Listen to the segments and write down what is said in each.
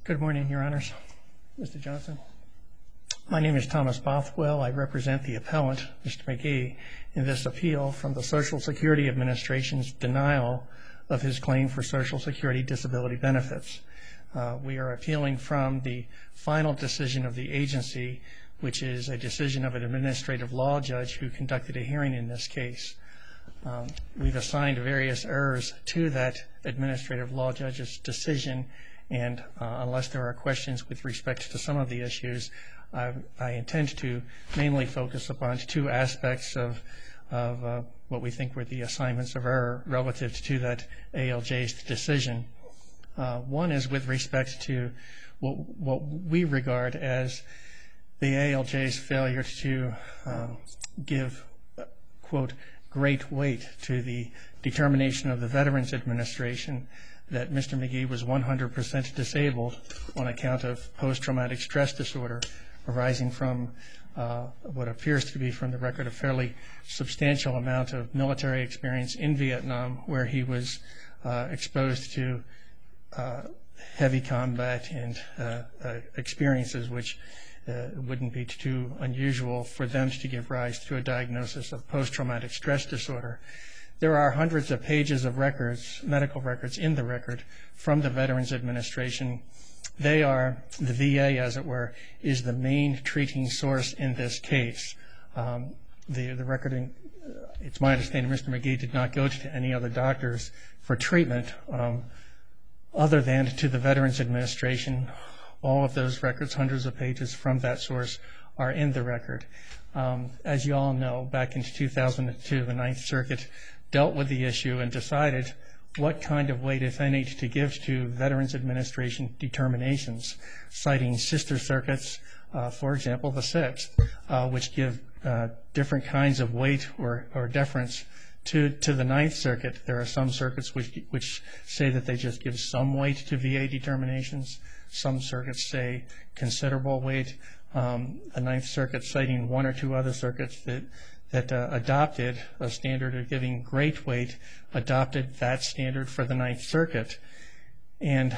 Good morning, Your Honors. Mr. Johnson. My name is Thomas Bothwell. I represent the appellant, Mr. McGee, in this appeal from the Social Security Administration's denial of his claim for Social Security disability benefits. We are appealing from the final decision of the agency, which is a decision of an administrative law judge who conducted a hearing in this case. We've assigned various errors to that administrative law judge's decision, and unless there are questions with respect to some of the issues, I intend to mainly focus upon two aspects of what we think were the assignments of error relative to that ALJ's decision. One is with respect to what we regard as the ALJ's failure to give, quote, great weight to the determination of the Veterans Administration that Mr. McGee was 100% disabled on account of post-traumatic stress disorder arising from what appears to be, from the record, a fairly substantial amount of military experience in Vietnam, where he was exposed to heavy combat and experiences which wouldn't be too unusual for them to give rise to a diagnosis of post-traumatic stress disorder. There are hundreds of pages of records, medical records in the record from the Veterans Administration. They are, the VA as it were, is the main treating source in this case. The record, it's my understanding Mr. McGee did not go to any other doctors for treatment other than to the Veterans Administration. All of those records, hundreds of pages from that source, are in the record. As you all know, back in 2002, the Ninth Circuit dealt with the issue and decided what kind of weight, if any, to give to Veterans Administration determinations, citing sister circuits, for example, the Sixth, which give different kinds of weight or deference to the Ninth Circuit. There are some circuits which say that they just give some weight to VA determinations. Some circuits say considerable weight. The Ninth Circuit, citing one or two other circuits that adopted a standard of giving great weight, adopted that standard for the Ninth Circuit. And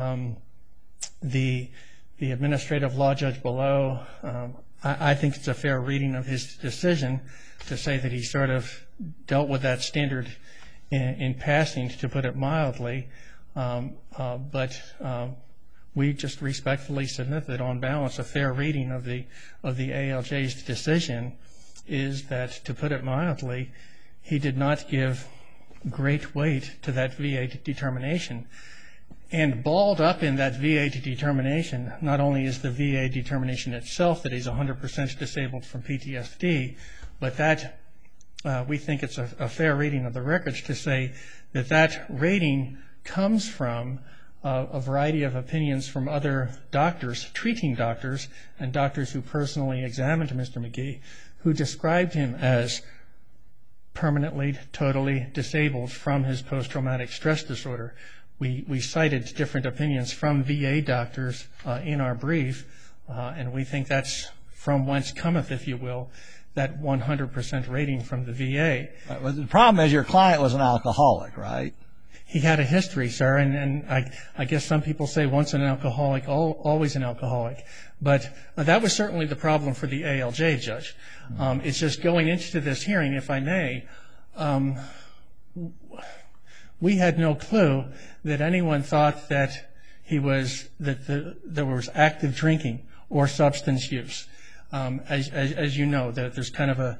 the administrative law judge below, I think it's a fair reading of his decision to say that he sort of dealt with that standard in passing, to put it mildly. But we just respectfully submit that, on balance, a fair reading of the ALJ's decision is that, to put it mildly, he did not give great weight to that VA determination. And balled up in that VA determination, not only is the VA determination itself that he's 100% disabled from PTSD, but that we think it's a fair reading of the records to say that that rating comes from a variety of opinions from other doctors, treating doctors, and doctors who personally examined Mr. McGee, who described him as permanently, totally disabled from his post-traumatic stress disorder. We cited different opinions from VA doctors in our brief, and we think that's from whence cometh, if you will, that 100% rating from the VA. Well, the problem is your client was an alcoholic, right? He had a history, sir, and I guess some people say once an alcoholic, always an alcoholic. But that was certainly the problem for the ALJ judge. It's just going into this hearing, if I may, we had no clue that anyone thought that there was active drinking or substance use. As you know, there's kind of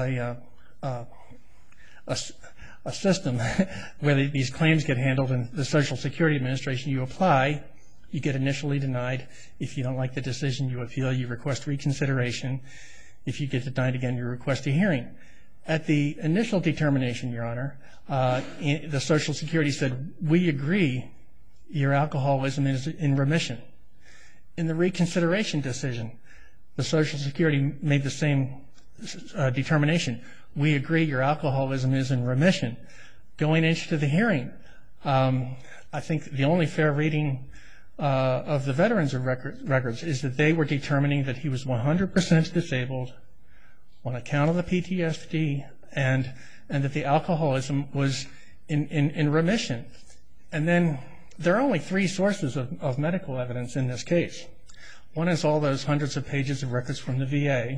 a system where these claims get handled in the Social Security Administration. You apply, you get initially denied. If you don't like the decision, you appeal, you request reconsideration. If you get denied again, you request a hearing. At the initial determination, Your Honor, the Social Security said, we agree your alcoholism is in remission. In the reconsideration decision, the Social Security made the same determination. We agree your alcoholism is in remission. Going into the hearing, I think the only fair reading of the Veterans records is that they were determining that he was 100% disabled on account of the PTSD, and that the alcoholism was in remission. And then there are only three sources of medical evidence in this case. One is all those hundreds of pages of records from the VA.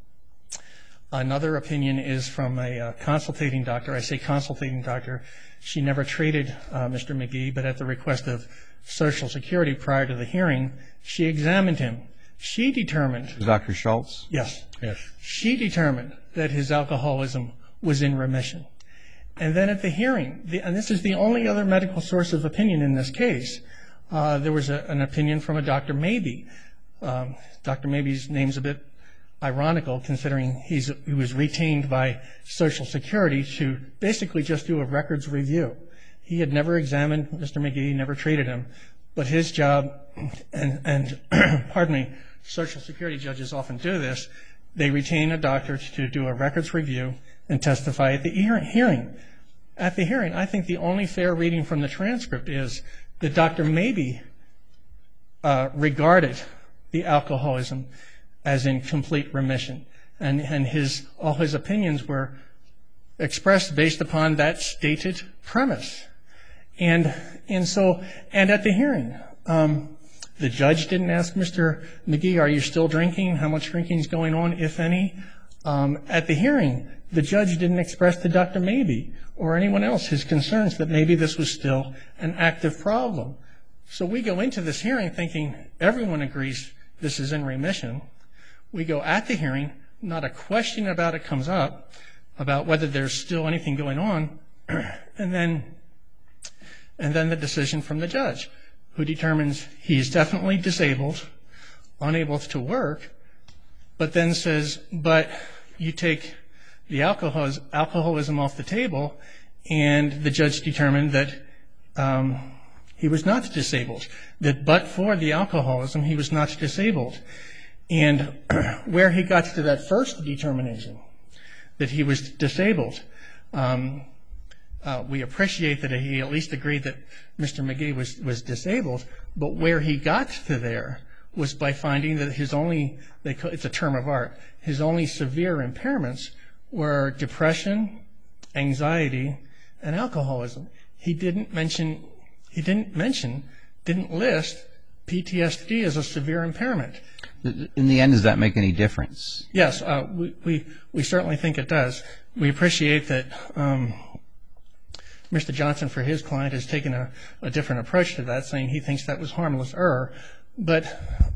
Another opinion is from a consultating doctor. I say consultating doctor. She never treated Mr. McGee, but at the request of Social Security prior to the hearing, she examined him. She determined... Dr. Schultz? Yes. She determined that his alcoholism was in remission. And then at the hearing, and this is the only other medical source of opinion in this case, there was an opinion from a Dr. Mabee. Dr. Mabee's name's a bit ironical, considering he was retained by Social Security to basically just do a records review. He had never examined Mr. McGee, never treated him, but his job, and pardon me, Social Security judges often do this, they retain a doctor to do a records review and testify at the hearing. At the hearing, I think the only fair reading from the transcript is that Dr. Mabee regarded the alcoholism as in complete remission, and all his opinions were expressed based upon that stated premise. And at the hearing, the judge didn't ask Mr. McGee, are you still drinking? How much drinking is going on, if any? At the hearing, the judge didn't express to Dr. Mabee or anyone else his concerns that maybe this was still an active problem. So we go into this hearing thinking everyone agrees this is in remission. We go at the hearing, not a question about it comes up, about whether there's still anything going on, and then the decision from the judge, who determines he's definitely disabled, unable to work, but then says, but you take the alcoholism off the table, and the judge determined that he was not disabled, that but for the alcoholism, he was not disabled. And where he got to that first determination, that he was disabled, we appreciate that he at least agreed that Mr. McGee was disabled, but where he got to there was by finding that his only, it's a term of art, his only severe impairments were depression, anxiety, and alcoholism. He didn't list PTSD as a severe impairment. In the end, does that make any difference? Yes, we certainly think it does. We appreciate that Mr. Johnson, for his client, has taken a different approach to that, saying he thinks that was harmless error. But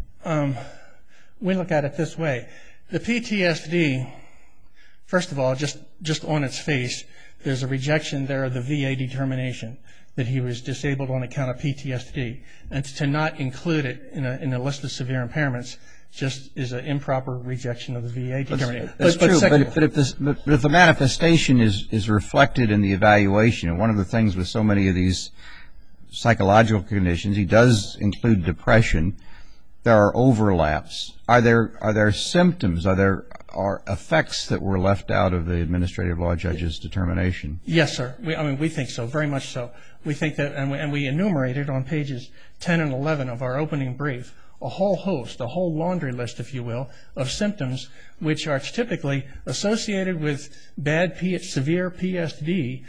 we look at it this way. The PTSD, first of all, just on its face, there's a rejection there of the VA determination that he was disabled on account of PTSD. And to not include it in a list of severe impairments just is an improper rejection of the VA determination. That's true, but if the manifestation is reflected in the evaluation, and one of the things with so many of these psychological conditions, he does include depression, there are overlaps. Are there symptoms, are there effects that were left out of the administrative law judge's determination? Yes, sir. We think so, very much so. We think that, and we enumerated on pages 10 and 11 of our opening brief, a whole host, a whole laundry list, if you will, of symptoms which are typically associated with severe PTSD,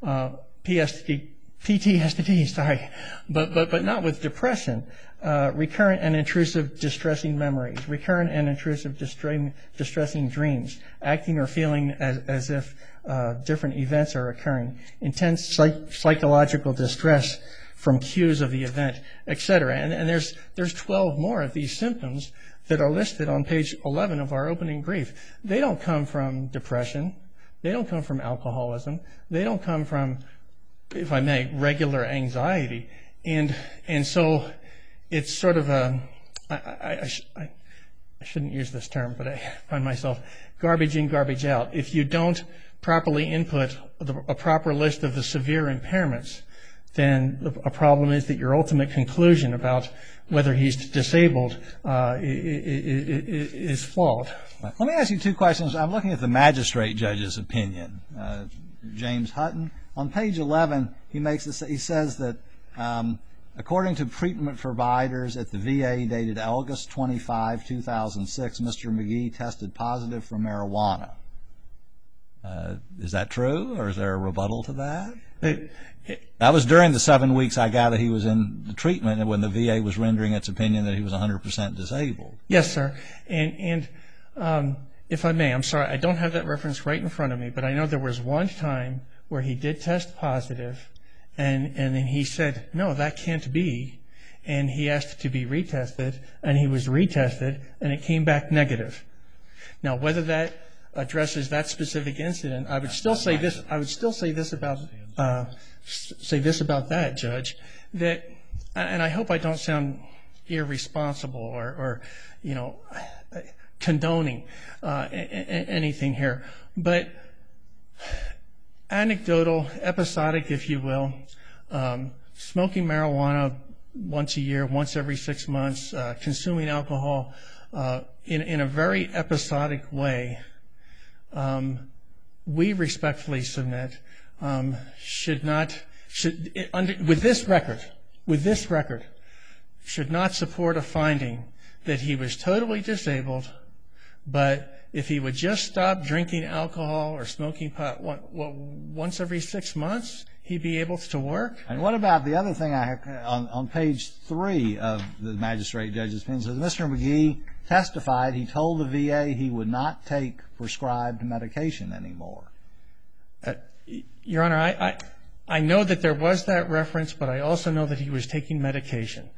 but not with depression. Recurrent and intrusive distressing memories, recurrent and intrusive distressing dreams, acting or feeling as if different events are occurring, intense psychological distress from cues of the event, etc. And there's 12 more of these symptoms that are listed on page 11 of our opening brief. They don't come from depression. They don't come from alcoholism. They don't come from, if I may, regular anxiety. And so it's sort of I shouldn't use this term, but I find myself garbage in, garbage out. If you don't properly input a proper list of the severe impairments, then a problem is that your ultimate conclusion about whether he's disabled is flawed. Let me ask you two questions. I'm looking at the magistrate judge's opinion, James Hutton. On page 11, he says that according to treatment providers at the VA dated August 25, 2006, Mr. McGee tested positive for marijuana. Is that true, or is there a rebuttal to that? That was during the 7 weeks I gather he was in the treatment and when the VA was rendering its opinion that he was 100% disabled. Yes, sir. And if I may, I'm sorry, I don't have that reference right in front of me, but I know there was one time where he did test positive, and then he said, no, that can't be, and he asked to be retested, and he was retested, and it came back negative. Now, whether that addresses that specific incident, I would still say this. I would still say this about that, Judge. That, and I hope I don't sound irresponsible or condoning anything here, but anecdotal, episodic, if you will, smoking marijuana once a year, once every 6 months, consuming alcohol in a very episodic way, we respectfully submit with this record, should not support a finding that he was totally disabled, but if he would just stop drinking alcohol or smoking pot once every 6 months, he'd be able to work. And what about the other thing I have on page 3 of the magistrate judge's opinion? Says Mr. McGee testified he told the VA he would not take prescribed medication anymore. Your Honor, I know that there was that reference, but I also know that he was taking medication,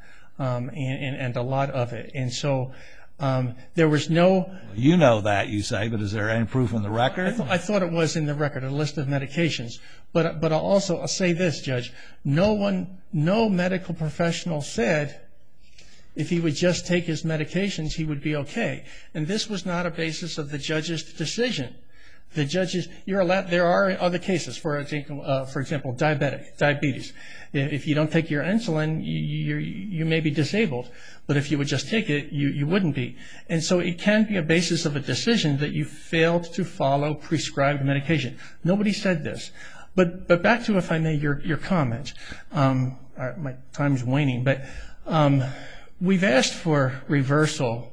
and a lot of it. And so there was no... You know that, you say, but is there any proof in the record? I thought it was in the record, a list of medications. But I'll say this, Judge. No medical professional said if he would just take his medications, he would be okay. And this was not a basis of the judge's decision. The judges, there are other cases, for example, diabetes. If you don't take your insulin, you may be disabled. But if you would just take it, you wouldn't be. And so it can be a basis of a decision that you failed to follow prescribed medication. Nobody said this. But back to, if I may, your comment. My time's waning. But we've asked for reversal.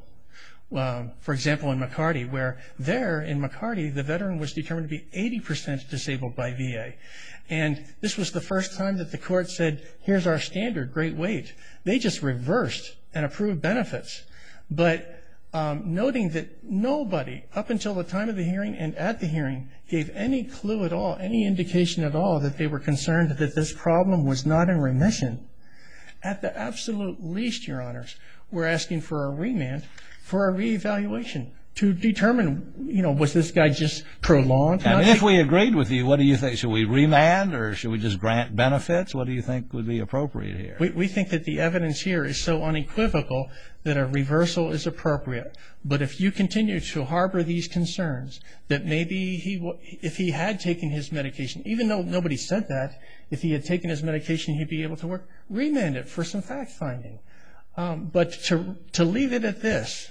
For example, in McCarty, where in McCarty, the veteran was determined to be 80% disabled by VA. And this was the first time that the court said, here's our standard, great weight. They just reversed and approved benefits. But noting that nobody, up until the time of the hearing and at the hearing, gave any clue at all, any indication at all that they were concerned that this problem was not in remission. At the absolute least, Your Honors, we're asking for a remand for a reevaluation to determine, was this guy just prolonged? And if we agreed with you, what do you think? Should we remand or should we just grant benefits? What do you think would be appropriate here? We think that the evidence here is so unequivocal that a reversal is appropriate. But if you continue to harbor these concerns, that maybe if he had taken his medication, even though nobody said that, if he had taken his medication, he'd be able to work, remand it for some fact-finding. But to leave it at this,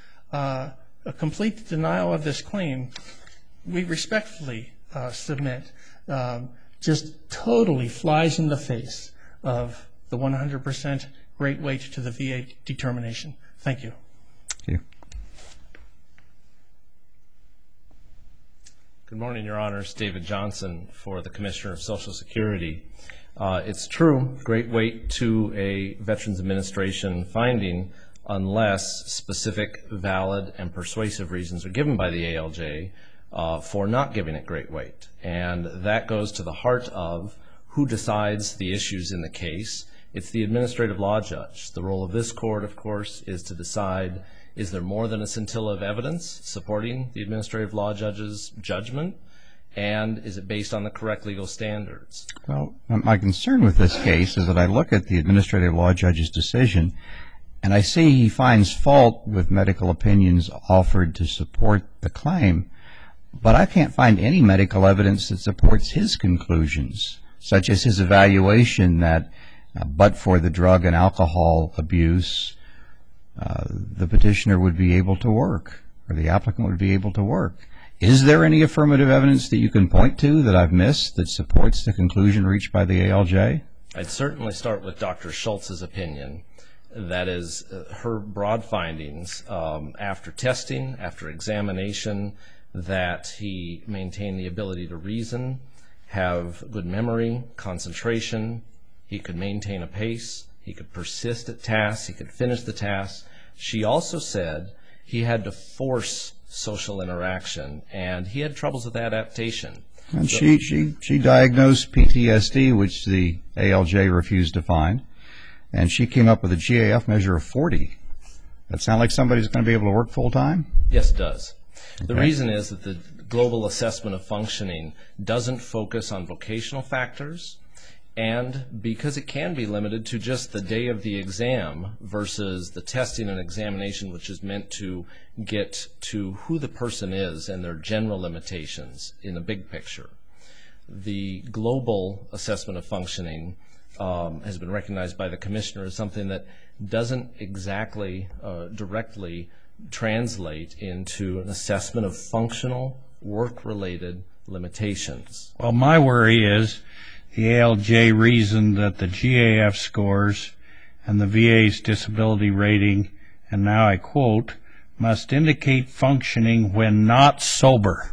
a complete denial of this claim, we respectfully submit, just totally flies in the face of the 100% great weight to the VA determination. Thank you. Thank you. Good morning, Your Honors. David Johnson for the Commissioner of Social Security. It's true, great weight to a Veterans Administration finding unless specific, valid, and persuasive reasons are given by the ALJ for not giving it great weight. And that goes to the heart of who decides the issues in the case. It's the administrative law judge. The role of this court, of course, is to decide, is there more than a scintilla of evidence supporting the administrative law judge's judgment? And is it based on the correct legal standards? Well, my concern with this case is that I look at the administrative law judge's decision and I see he finds fault with medical opinions offered to support the claim, but I can't find any medical evidence that supports his conclusions, such as his evaluation that but for the drug and alcohol abuse, the petitioner would be able to work, or the applicant would be able to work. Is there any affirmative evidence that you can point to that I've missed that supports the conclusion reached by the ALJ? I'd certainly start with Dr. Schultz's opinion. That is her broad findings after testing, after examination, that he maintained the ability to reason, have good memory, concentration, he could maintain a pace, he could persist at tasks, he could finish the tasks. She also said he had to force social interaction, and he had troubles with adaptation. And she diagnosed PTSD, which the ALJ refused to find, and she came up with a GAF measure of 40. That sound like somebody's going to be able to work full time? Yes, it does. The Okay. reason is that the global assessment of functioning doesn't focus on vocational factors, and because it can be limited to just the day of the exam versus the testing and examination, which is meant to get to who the person is and their general limitations in the big picture. The global assessment of functioning has been recognized by the commissioner as something that doesn't exactly directly translate into an assessment of functional work-related limitations. Well, my worry is the ALJ reasoned that the GAF scores and the VA's disability rating, and now I quote, must indicate functioning when not sober,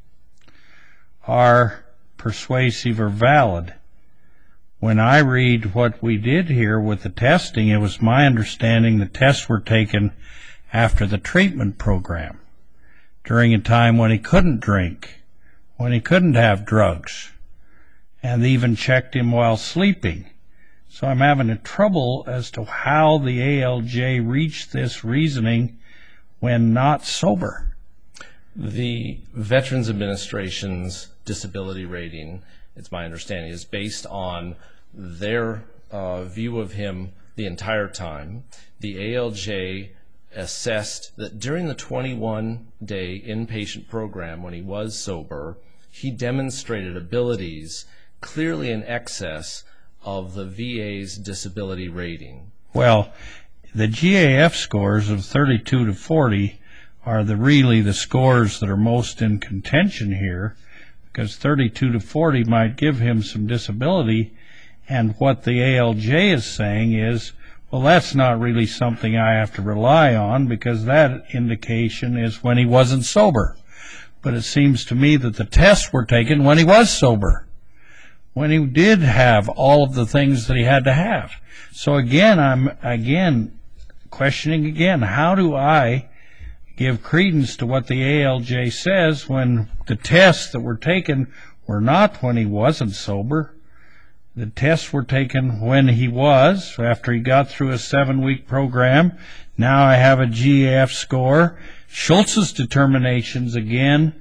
are persuasive or valid. When I read what we did here with the testing, it was my understanding the tests were taken after the treatment program, during a time when he couldn't drink, when he couldn't have drugs, and they even checked him while sleeping. So I'm having a trouble as to how the ALJ reached this reasoning when not sober. The Veterans Administration's disability rating, it's my understanding, is based on their view of him the entire time. The ALJ assessed that during the 21-day inpatient program when he was sober, he demonstrated abilities clearly in excess of the VA's disability rating. Well, the GAF scores of 32 to 40 are really the scores that are most in contention here, because 32 to 40 might give him some disability, and what the ALJ is saying is, well, that's not really something I have to rely on, because that indication is when he wasn't sober. But it seems to me that the tests were taken when he was sober, when he did have all of the things that he had to have. So again, I'm questioning again, how do I give credence to what the ALJ says when the tests that were taken were not when he wasn't sober? The tests were taken when he was, after he got through a 7-week program. Now I have a GAF score. Schultz's determinations, again,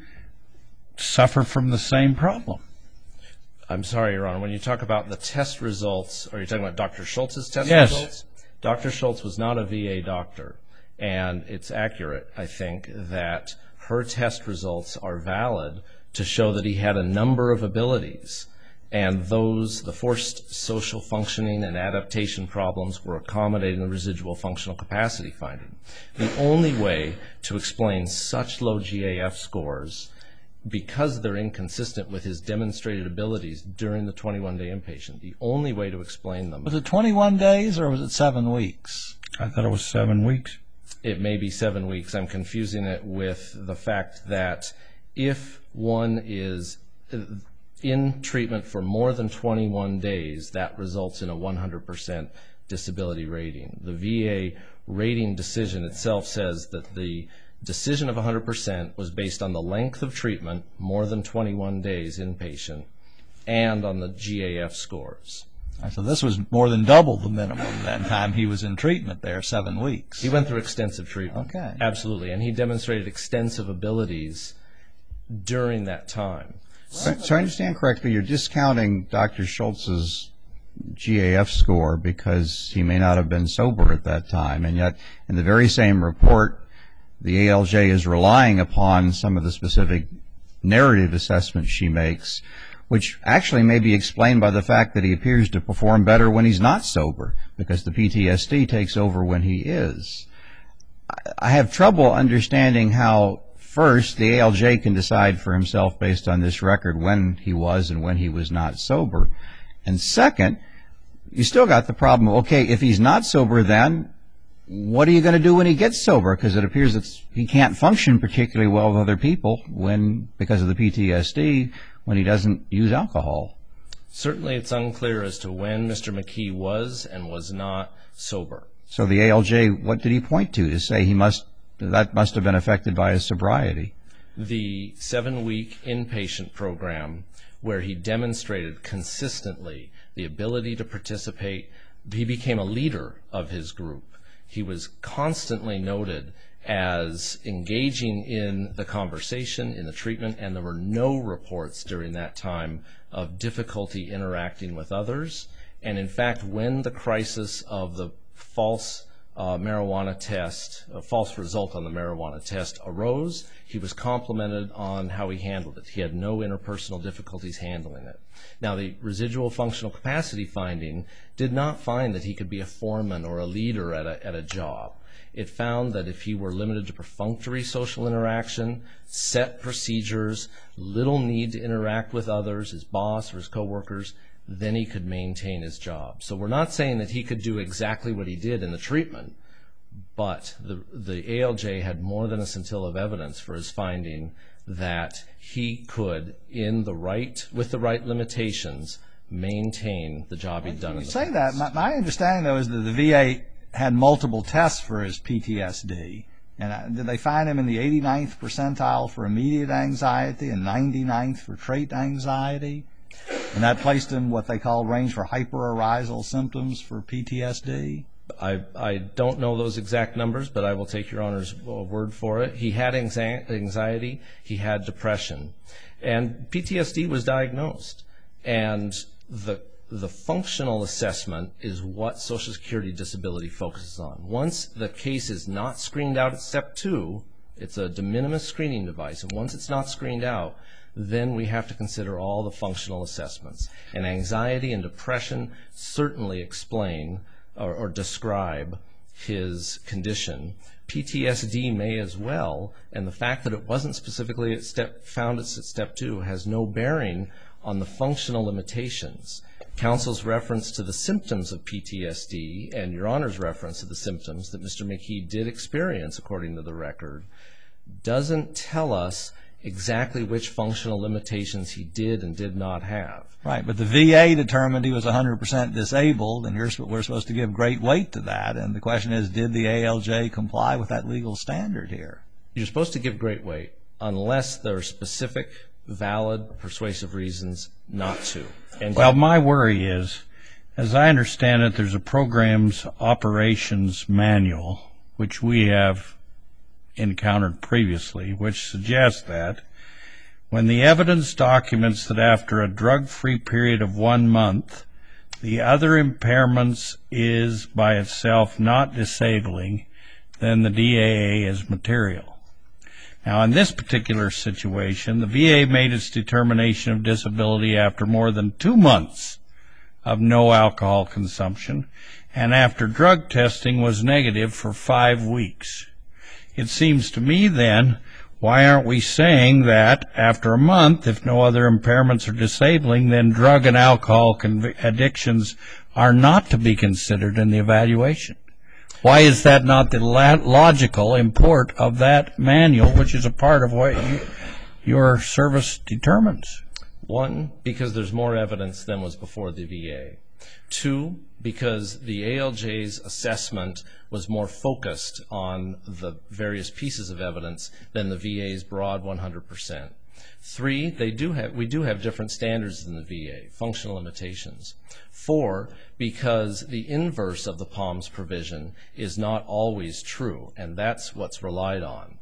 suffer from the same problem. I'm sorry, Your Honor, when you talk about the test results, are you talking about Dr. Schultz's test Yes. results? Dr. Schultz was not a VA doctor, and it's accurate, I think, that her test results are valid to show that he had a number of abilities, and the forced social functioning and adaptation problems were accommodated in the residual functional capacity finding. The only way to explain such low GAF scores, because they're inconsistent with his demonstrated abilities during the 21-day inpatient, the only way to explain them... Was it 21 days or was it 7 weeks? I thought it was 7 weeks. It may be 7 weeks. I'm confusing it with the fact that if one is in treatment for more than 21 days, that results in a 100% disability rating. The VA rating decision itself says that the decision of 100% was based on the length of treatment, more than 21 days inpatient, and on the GAF scores. So this was more than double the minimum that time he was in treatment there, 7 weeks. He went through extensive treatment. Okay. Absolutely, and he demonstrated extensive abilities during that time. So I understand correctly, you're discounting Dr. Schultz's GAF score because he may not have been sober at that time, and yet in the very same report, the ALJ is relying upon some of the specific narrative assessments she makes, which actually may be explained by the fact that he appears to perform better when he's not sober, because the PTSD takes over when he is. I have trouble understanding how, first, the ALJ can decide for himself based on this record when he was and when he was not sober, and second, you still got the problem, okay, if he's not sober then, what are you going to do when he gets sober? Because it appears that he can't function particularly well with other people because of the PTSD, when he doesn't use alcohol. Certainly it's unclear as to when Mr. McKee was and was not sober. So the ALJ, what did he point to say that must have been affected by his sobriety? The 7-week inpatient program where he demonstrated consistently the ability to participate. He became a leader of his group. He was constantly noted as engaging in the conversation, in the treatment, and there were no reports during that time of difficulty interacting with others. And in fact, when the crisis of the false marijuana test, a false result on the marijuana test arose, he was complimented on how he handled it. He had no interpersonal difficulties handling it. Now, the residual functional capacity finding did not find that he could be a foreman or a leader at a job. It found that if he were limited to perfunctory social interaction, set procedures, little need to interact with others, his boss or his coworkers, then he could maintain his job. So we're not saying that he could do exactly what he did in the treatment, but the ALJ had more than a scintilla of evidence for his finding that he could, with the right limitations, maintain the job he'd done in the past. You say that. My understanding, though, is that the VA had multiple tests for his PTSD. And did they find him in the 89th percentile for immediate anxiety and 99th for trait anxiety? And that placed him what they call range for hyperarousal symptoms for PTSD? I don't know those exact numbers, but I will take Your Honor's word for it. He had anxiety, he had depression, and PTSD was diagnosed. And the functional assessment is what Social Security disability focuses on. Once the case is not screened out at step 2, it's a de minimis screening device, and once it's not screened out, then we have to consider all the functional assessments. And anxiety and depression certainly explain or describe his condition. PTSD may as well, and the fact that it wasn't specifically found at step 2 has no bearing on the functional limitations. Counsel's reference to the symptoms of PTSD and Your Honor's reference to the symptoms that Mr. McKee did experience, according to the record, doesn't tell us exactly which functional limitations he did and did not have. Right, but the VA determined he was 100% disabled, and we're supposed to give great weight to that. And the question is, did the ALJ comply with that legal standard here? You're supposed to give great weight unless there are specific, valid, persuasive reasons not to. Well, my worry is, as I understand it, there's a program's operations manual, which we have encountered previously, which suggests that when the evidence documents that after a drug-free period of 1 month, the other impairments is by itself not disabling, then the DAA is material. Now, in this particular situation, the VA made its determination of disability after more than 2 months of no alcohol consumption, and after drug testing was negative for 5 weeks. It seems to me then, why aren't we saying that after a month, if no other impairments are disabling, then drug and alcohol addictions are not to be considered in the evaluation? Why is that not the logical import of that manual, which is a part of what your service determines? 1, because there's more evidence than was before the VA. 2, because the ALJ's assessment was more focused on the various pieces of evidence than the VA's broad 100%. 3, we do have different standards than the VA, functional limitations. 4, because the inverse of the POMS provision is not always true, and that's what's relied on.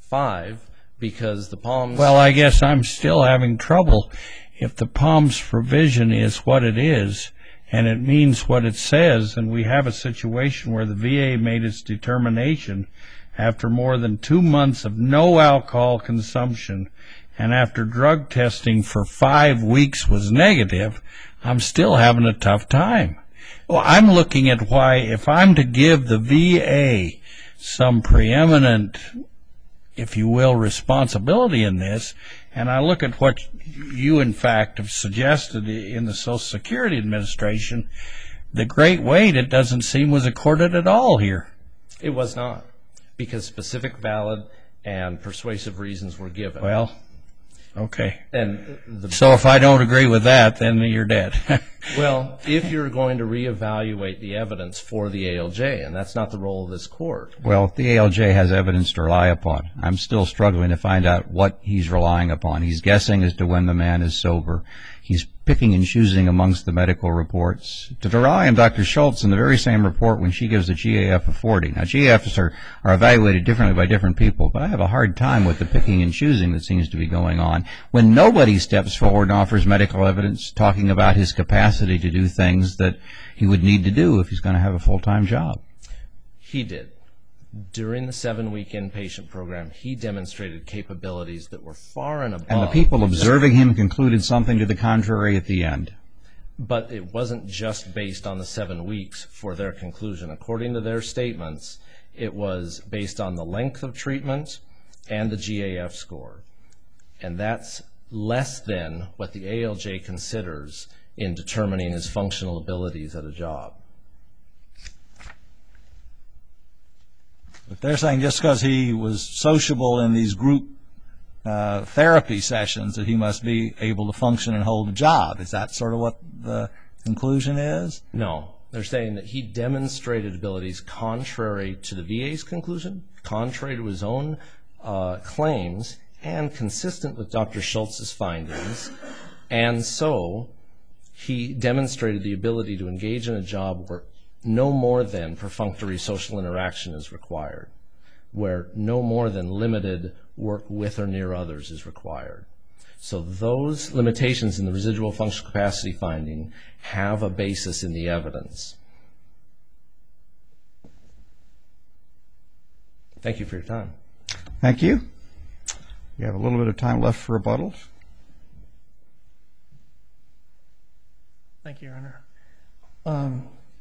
5, because the POMS... Well, I guess I'm still having trouble. If the POMS provision is what it is, and it means what it says, and we have a situation where the VA made its determination after more than 2 months of no alcohol consumption, and after drug testing for 5 weeks was negative, I'm still having a tough time. Well, I'm looking at why, if I'm to give the VA some preeminent, if you will, responsibility in this, and I look at what you, in fact, have suggested in the Social Security Administration, the great weight, it doesn't seem, was accorded at all here. It was not, because specific, valid, and persuasive reasons were given. Well, okay. And So if I don't agree with that, then you're dead. well, if you're going to reevaluate the evidence for the ALJ, and that's not the role of this court. Well, the ALJ has evidence to rely upon. I'm still struggling to find out what he's relying upon. He's guessing as to when the man is sober. He's picking and choosing amongst the medical reports. To rely on Dr. Schultz in the very same report when she gives a GAF of 40. Now, GAFs are evaluated differently by different people, but I have a hard time with the picking and choosing that seems to be going on when nobody steps forward and offers medical evidence talking about his capacity to do things that he would need to do if he's going to have a full-time job. He did. During the 7-week inpatient program, he demonstrated capabilities that were far and above. And the people observing him concluded something to the contrary at the end. But it wasn't just based on the 7 weeks for their conclusion. According to their statements, it was based on the length of treatment and the GAF score. And that's less than what the ALJ considers in determining his functional abilities at a job. But they're saying just because he was sociable in these group therapy sessions that he must be able to function and hold a job. Is that sort of what the conclusion is? No. They're saying that he demonstrated abilities contrary to the VA's conclusion, contrary to his own claims, and consistent with Dr. Schultz's findings. And so he demonstrated the ability to engage in a job where no more than perfunctory social interaction is required, where no more than limited work with or near others is required. So those limitations in the residual functional capacity finding have a basis in the evidence. Thank you for your time. Thank you. We have a little bit of time left for rebuttals. Thank you, Your Honor.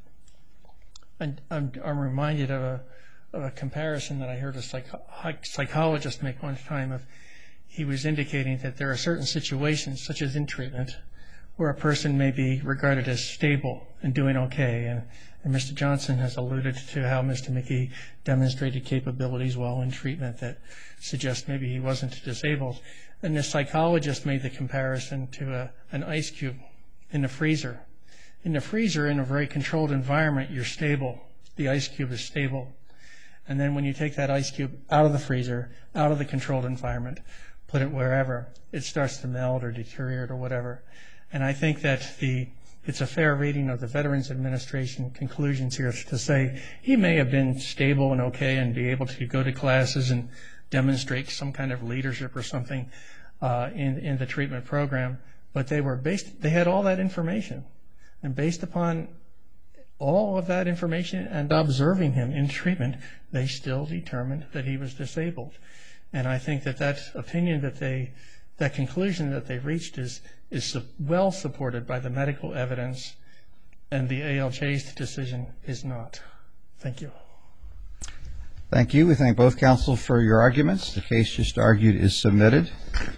I'm reminded of a comparison that I heard a psychologist make one time. He was indicating that there are certain situations, such as in treatment, where a person may be regarded as stable and doing okay. And Mr. Johnson has alluded to how Mr. McGee demonstrated capabilities while in treatment that suggest maybe he wasn't disabled. And the psychologist made the comparison to an ice cube in the freezer. In the freezer, in a very controlled environment, you're stable. The ice cube is stable. And then when you take that ice cube out of the freezer, out of the controlled environment, put it wherever, it starts to melt or deteriorate or whatever. And I think that it's a fair reading of the Veterans Administration conclusions here to say he may have been stable and okay and be able to go to classes and demonstrate some kind of leadership or something in the treatment program, but they had all that information. And based upon all of that information and observing him in treatment, they still determined that he was disabled. And I think that opinion that conclusion that they reached is well supported by the medical evidence, and the ALJ's decision is not. Thank you. Thank you. We thank both counsel for your arguments. The case just argued is submitted.